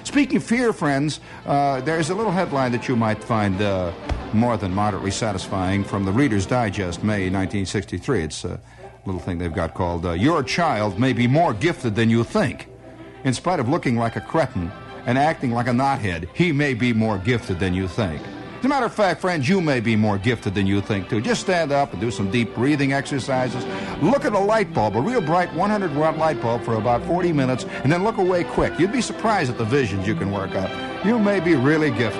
Speaking of fear, friends, there's a little headline that you might find more than moderately satisfying from the Reader's Digest, May 1963. It's a little thing they've got called, Your Child May Be More Gifted Than You Think. In spite of looking like a cretin and acting like a knothead, he may be more gifted than you think. As a matter of fact, friends, you may be more gifted than you think, too. Just stand up and do some deep breathing exercises. Look at a light bulb, a real bright 100-watt light bulb for about 40 minutes, and then look away quick. You'd be surprised at the visions you can work up. You may be really gifted.